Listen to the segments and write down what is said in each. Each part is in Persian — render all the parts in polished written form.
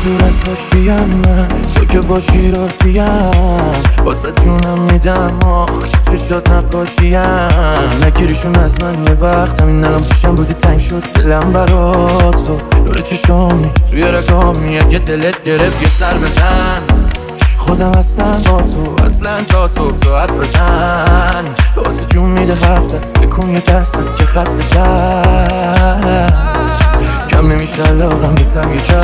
دور از حاشیم من، تو که باشی راضیم، واسه جونم میدم آخ که چشات نقاشیم. نگیریشون از من یه وقت، همین الان پیشم بودی تنگ شد دلم برات. تو نور چشامی توی رگامی، اگه دلت گرفت یه سر بزن. خودم هستم با تو اصلا تا صبح تو حرف بزن. با تو جون میده حرفت، بکن یه درست که خسته شد. کم نمیشه علاقم بتم یکم.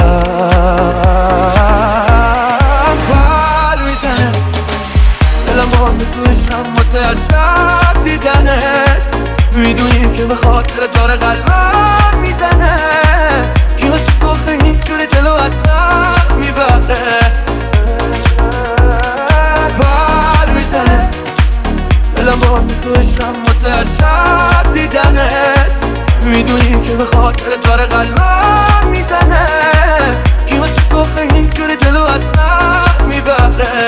پل میزنه دلم واسه تو عشقم، واسه هر شب دیدنت. میدونی که به خاطر داره قلبم میزنه. کی واسه تو خیلی اینجوری دلو اصلا میبره. پل میزنه دلم واسه تو عشقم، واسه هر شب دیدنت. میدونی که به خاطر داره قلبم میزنه. کی واسه تو خیلی اینجوری دلو اصلا میبره.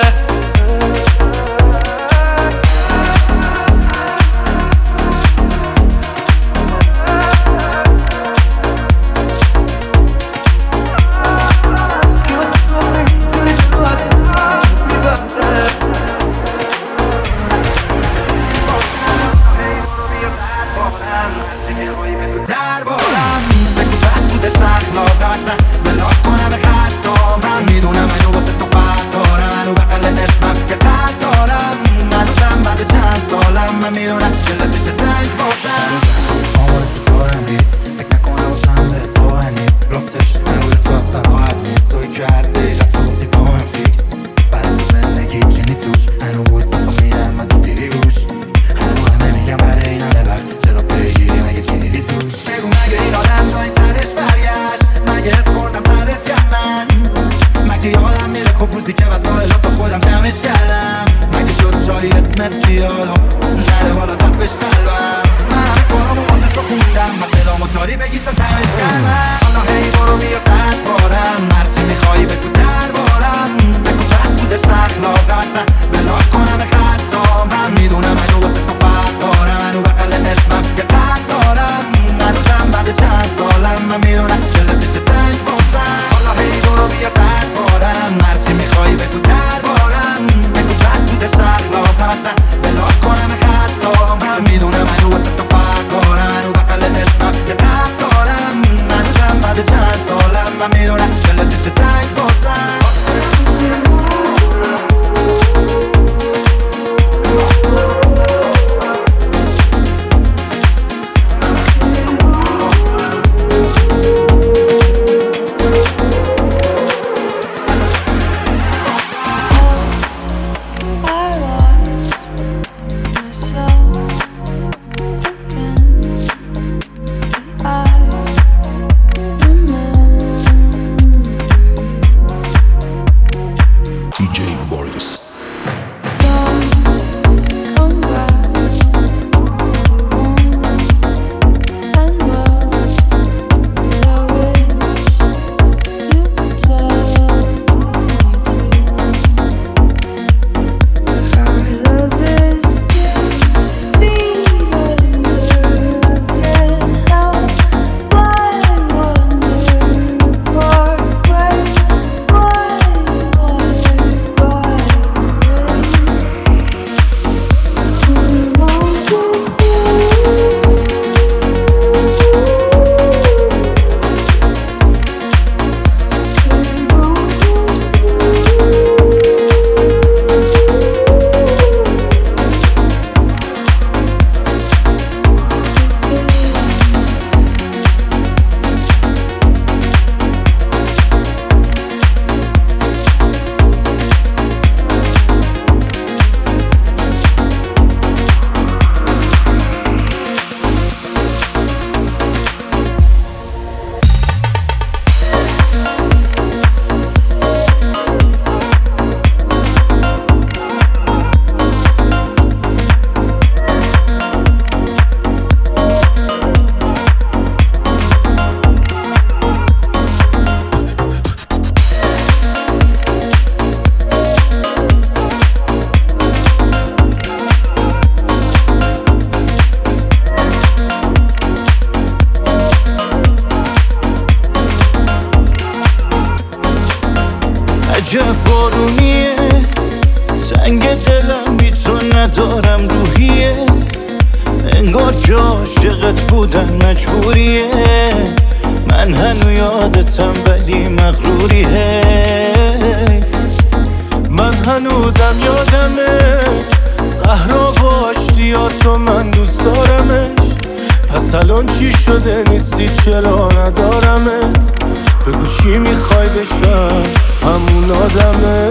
من میدونم جلت میشه تنگ باشم. آمار تو دارم نیست، فکر نکنم واسم بهت واقع نیست. راستش نبوده تو اصلا راحت نیست. توی که هر دقیقت صورتی با هم فیکس. بعد تو زندگی چینی توش، هنو بویستا تو میرن من تو بیری روش. هنو همه میگم برای این همه وقت چرا پیگیری مگه چی دیدی توش. بگو مگه این آدم جایی سرش برگشت، مگه حس خوردم سرت گرد من. مگه یادم میره خوب روزی که وسایلاتو خودم جمعش کردم. مگه شد جایی اسمت بیالو نره بالا تپش قلبم. من همه کارامو واسه تو خوندم، مثلا موتاری بگی تا تمش کردم. حالا هی برو بیا 100 بارم، هرچی میخوایی بگو دربارم. بگو بد بودش اخلاقم اصلا بلا کنم خطا. من میدونم منو واسه تو فرق دارم، منو بقل اسمم یه قد دارم. هنوزم بعد چند سالم من میدونم دلت میشه تنگ باشم. حالا هی برو بیا 100 بارم، هرچی میخوایی بگو دربارم. بگو بد بودش اخلاقم اصلا بلا کنم خطا. من میدونم منو واسه تو فرق دارم، منو بقل اسمم یه قد دارم. هنوزم بعد چند سالم من میدونم دلت میشه تنگ باشم. موندن مجبوریه، من هنو یادتم ولی مغروریه. من هنوزم یادمه قهرا باشتی یا تو، من دوست دارمش. پس الان چی شده نیستی چرا ندارمت؟ بگو چی میخوای بشم همون آدمه.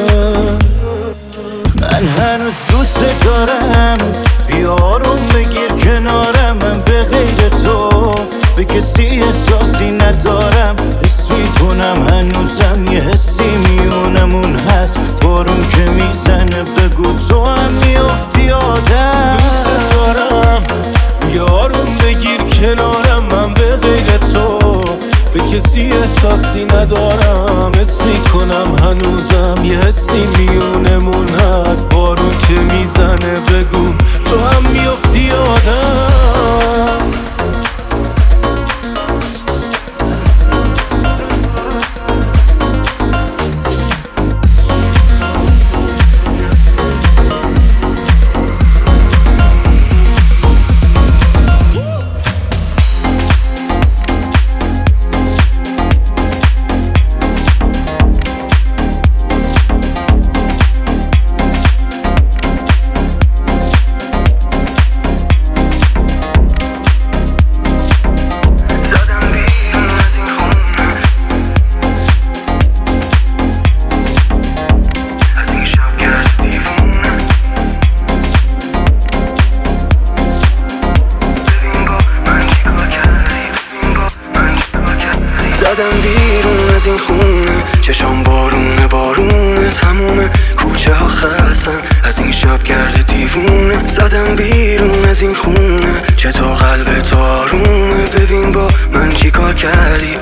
من هنوز دوست دارم، بیا آروم بگیر کنارم. من به غیر تو به کسی احساسی ندارم. حس میکنم هنوزم یه حسی میونمون هست. بارون که میزنه بگو تو هم میافتی آدم. دوست دارم بیا آروم بگیر کنارم. من به غیر تو به کسی احساسی ندارم. حس میکنم هنوزم یه حسی میونمون هست. بارون که میزنه بگو تو هم میافتی آدم. زدم بیرون از این خونه، چشام بارونه بارونه، تموم کوچه ها خستن از این شب گرد دیوونه. زدم بیرون از این خونه، چطور قلب تو آرومه؟ ببین با من چی کار کردی،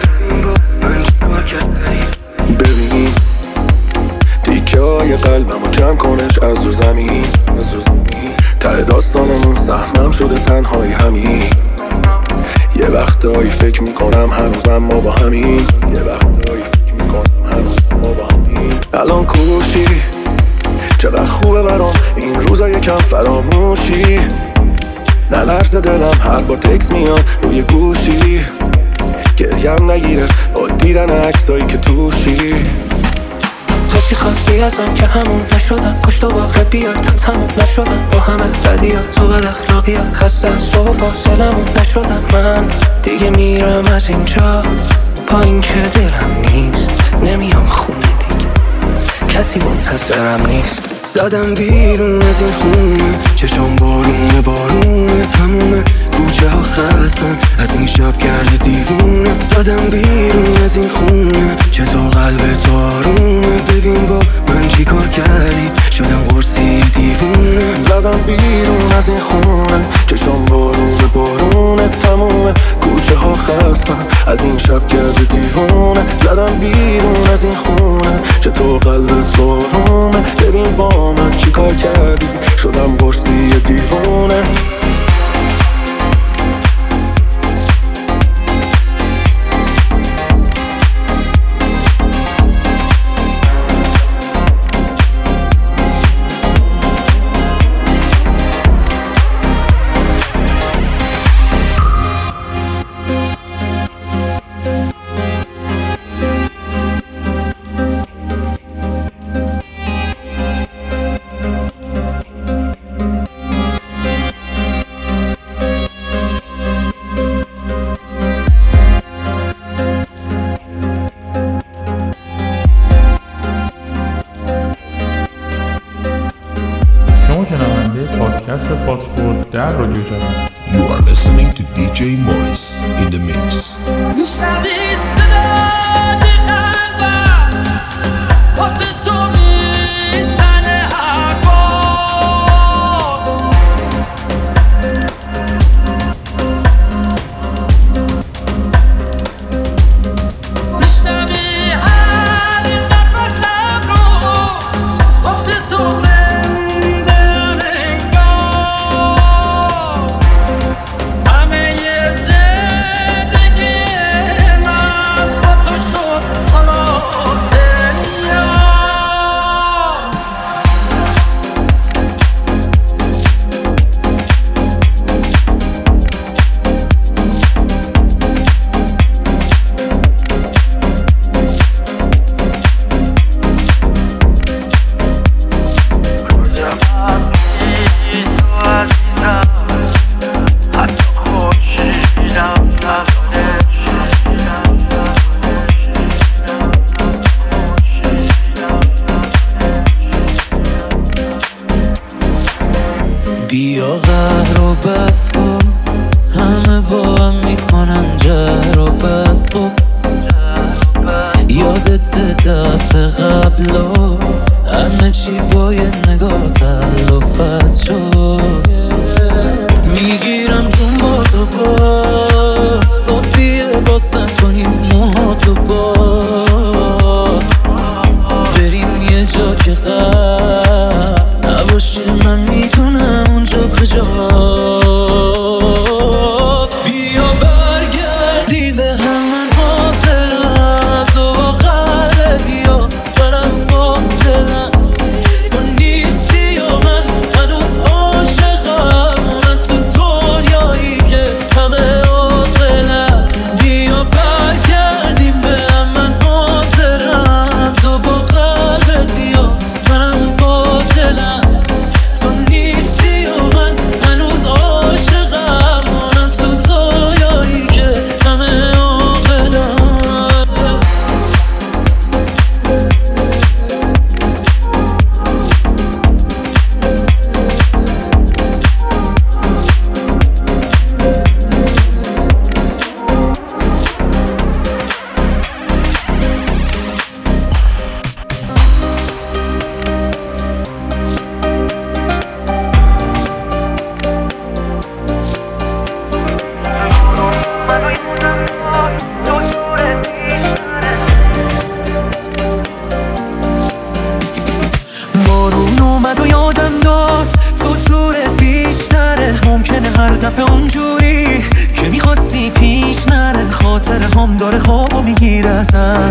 ببین تیکه های قلبمو جمع کنش از رو زمین. ته داستانمون سهمم شده تنهایی همین. یه وقتایی فکر میکنم هنوزم ما با همین. الان کوشی چقدر خوبه برام این روزا یکم فراموشی. نلرزه دلم هر بار تکس میاد روی گوشی. گریم نگیره با دیدن عکسایی که توشی. تو چی خواستی ازم که همون نشدم؟ کاش دوباره بیاد تا تموم نشدم با همه بدیات و بد اخلاقیات. خسته از تو و فاصلمون نشدم. من دیگه میرم از اینجا با این که دلم نیست. نمیام خونه دیگه کسی منتظرم نیست. زدم بیرون از این خونه، چشام بارونه بارونه، تموم کوچه ها خستن از این شب گرد دیوونه. زدم بیرون از این خونه، چطور قلب تو آرومه؟ ببین با من چی کار کردی، شدم قرصی دیوونه. زدم بیرون از این خونه، چشام بارونه بارونه، تموم کوچه ها خستن از این شب گرد دیوونه. زدم بیرون از این خونه، چطور قلب تو آرومه؟ ببین با من چی کار کردی، شدم قرصی دیوونه. پادکست پاسپورت در رادیو جوان. You are listening to DJ Morris in the mix. برام داره خوابو میگیره ازم.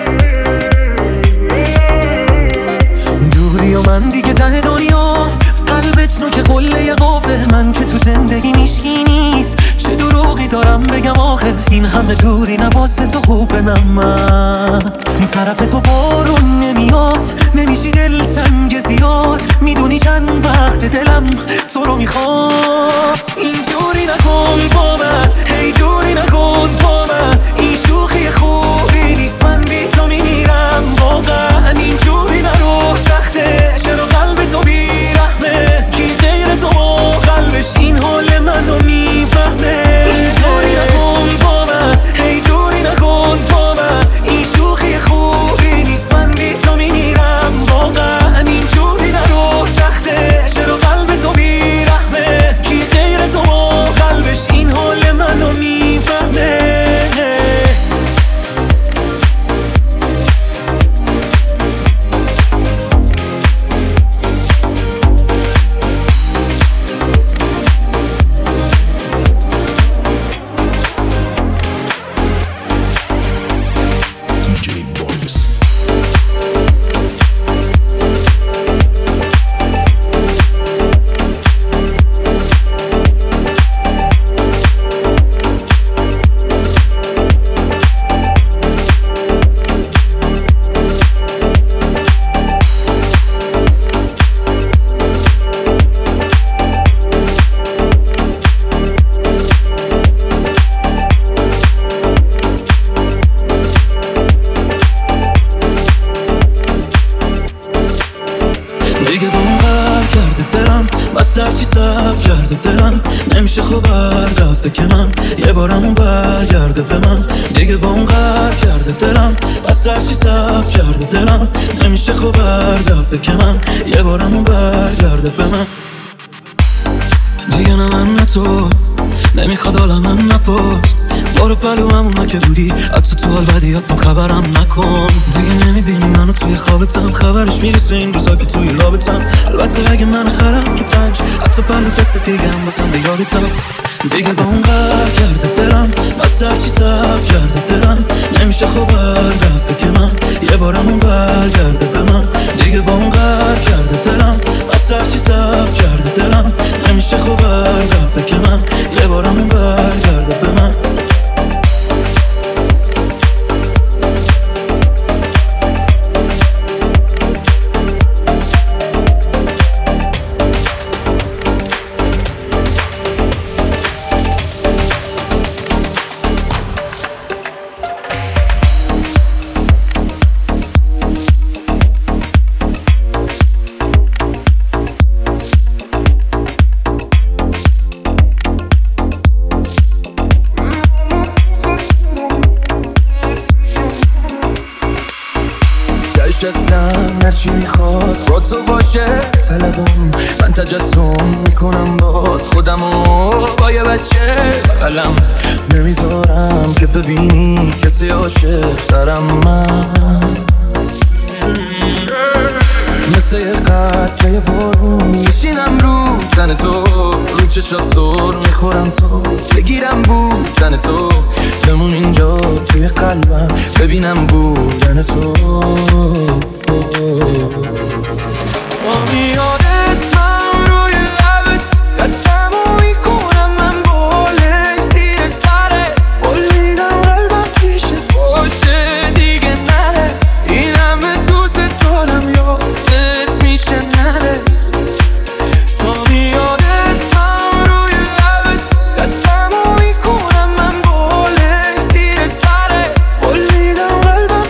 دوری و من دیگه ته دنیا، قلبت نوک قله قوه من که تو زندگی میشکی نیست. چه دروغی دارم بگم آخه این همه دوری نواسه تو خوبه. من طرف تو بارون نمیاد، نمیشی دل تنگ زیاد. میدونی چند وقت دلم تو رو میخواد. اینجوری نکن با من، هی دوری نکن با من. این شوخی خوبی نیست، من بی تو میمیرم واقعا. اینجوری نرو سخته، چرا قلب تو بیرحمه؟ کی غیر تو با قلبش این حال منو میفهمه؟ اینجوری نکن با من، هی دوری نکن با من. این شوخی خوبی نیست، من بی تو میمیرم واقعا. اینجوری نرو سخته، چرا قلب تو بیرحمه؟ کی غیر تو با قلبش این حال منو میفهمه؟ هرچی سب کرده دلم نمیشه خوب رفته که من یه بارم اون برگرده به من. دیگه با اون قرار کرده دلم، بس هرچی سب کرده دلم نمیشه خوب رفته که من یه بارم اون برگرده به من. دیگه نه من نه تو، نمیخواد حالم هم نپرس. برو پلو همونا که بودی، حتی تو حال بدیاتم خبرم نکن. دیگه نمیبینی منو توی خوابتم، خبرش میرسه این روزا که توی رابطم. البته اگه من خرم که تنج، حتی پلو دست دیگه هم باسم به یادتم. دیگه با اون قرار کرده دلم، بس هرچی سب کرده دلم نمیشه خوب رفته که من یه بارم اون برگرده به من. دیگه با اون قرار کرده دلم، بس هرچی سب کرده دلم نمیشه خوب رفته که من یه بارم اون برگرده به من. اصلا هرچی میخواد با تو باشه طلبم، من تجسم میکنم باد خودمو با یه بچه بغلم. نمیذارم که ببینی کسی عاشق ترم من. مثل یه قطره بارون میشینم رو تن تو، رو چشات سر میخورم تو، بگیرم بودن تو، بمون اینجا توی قلبم ببینم بودن تو. تو میاد اسمم روی لبت، دستمو میکنم من بالش زیر سرت، بلیدم قلبم پیشت باشه دیگه نره. این همه دوست دارم یادت میشه نره. تو میاد اسمم روی لبت، دستمو میکنم من بالش زیر سرت، بلیدم قلبم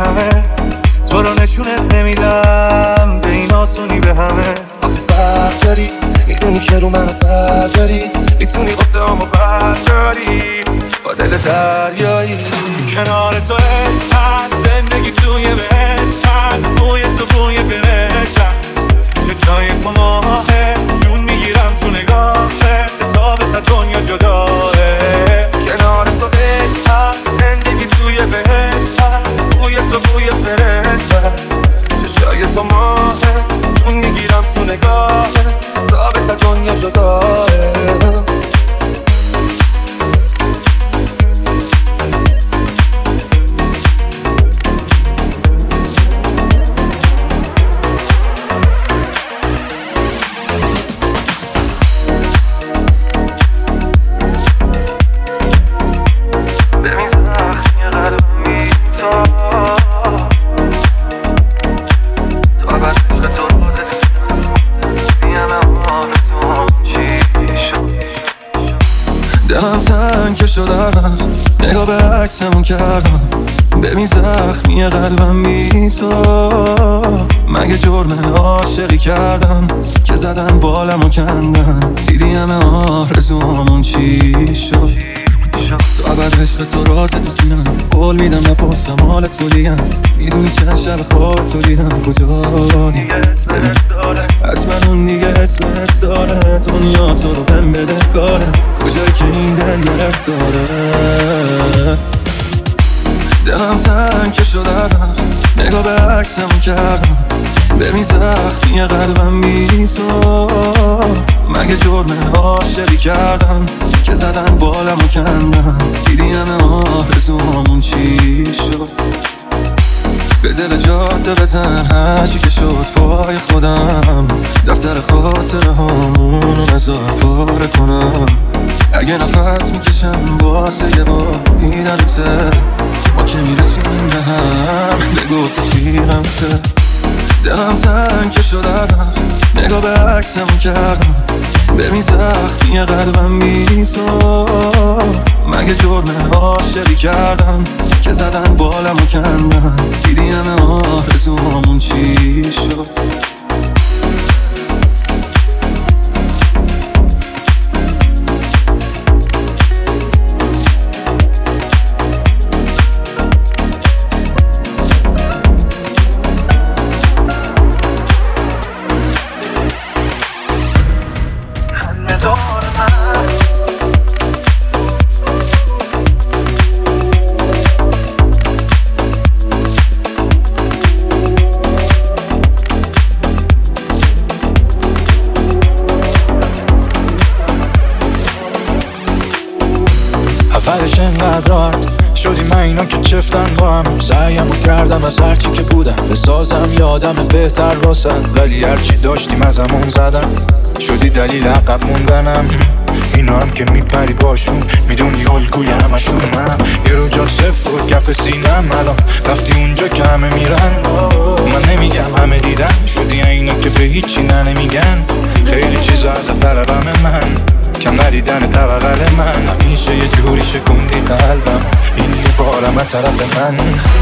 همه تو رو نشونت نمیدم به این آسونی به همه. آخه فرق داری میدونی که رو من اثر داری، میتونی قصه همو برداری با دل دریایی. کنار تو عشق هست، زندگی توی بهشت هست، بوی تو بوی فرشت هست، چشای تو ماهه، جون میگیرم تو نگاهه، حسابت از دنیا جداه. کنار تو عشق هست، زندگی توی بهشت هست، بوی تو بوی فرشت هست، چشای تو ماهه، جون میگیرم تو نگاهه، حسابت از دنیا جداه. دلم تنگ که شدم نگاه به عکسمون کردم، ببین زخمی قلبم بی تو. مگه جرم عاشقی کردم که زدن بالمو کندن، دیدی همه آرزوامون چی شد. تو ابد عشق تو راز تو سینم، قول میدم نپرسم حالت تو دیگم، میدونی چند شب خواب تو دیدم کجایی. حتما اون دیگه اسمت داره، دنیا تو رو بهم بده کاره، کجایی که این دل گرفتاره. دلم تنگ که شدم نگاه به عکسمون کردم، ببین زخمی قلبم بی تو. مگه جرم عاشقی کردم که زدن بالمو کندن، دیدی همه آرزوامون چی شد. به دل جاده بزن هرچی که شد پای خودم، دفتر خاطره هامونو نزار پاره کنم. اگه نفس میکشم واسه یه بار دیدنته، ما که میرسیم به هم بگو چی غمته. دلم تنگ که شدم نگاه به عکسمون کردم، ببین زخمی قلبم بی تو. مگه جرم عاشقی کردم که زدن بالمو کندن، دیدی همه آرزوامون چی شد. اولش انقدر راحت شدی من اینا که چفتن با هم، سعیمو کردم از هرچی که بودم بسازم یادم بهتر واسن، ولی هرچی داشتیم از همون زدم، شدی دلیل عقب موندنم. اینا هم که میپری باشون میدونی الگوی همشون منم، یه رو جا صفر و کف سینم، الان رفتی اونجا که همه میرن. من نمیگم همه دیدن، شدی اینا که به هیچی نمیگن، خیلی چیزا از طلبم من، کم ندیدن طبقل من، همیشه یه جوری شکوندی قلبم، این یه بارم از طرف من.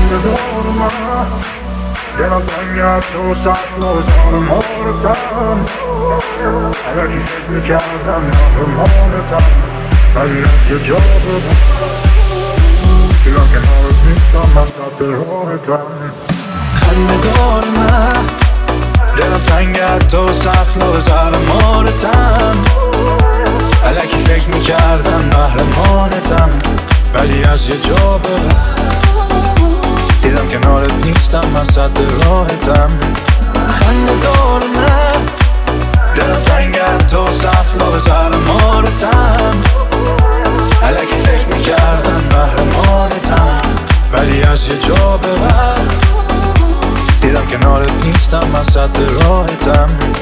دلم تنگ تو سخت و زارم آرتم، الکی فکر میکردم نفرمانتم، ولی از یه جا بودم دیدم که نارت نیستم من سب راهتم. خنده دار من دلم تنگ تو سخت و زارم آرتم، الکی فکر میکردم محرمانتم، ولی از یه جا بودم دیدم کنارت نیستم من صد راهتم. خنده دار من دلم تنگ تو سخت و زرمارتم، الکی فکر میکردم محرمانتم، ولی از یه جا به بعد دیدم کنارت نیستم من صد راهتم.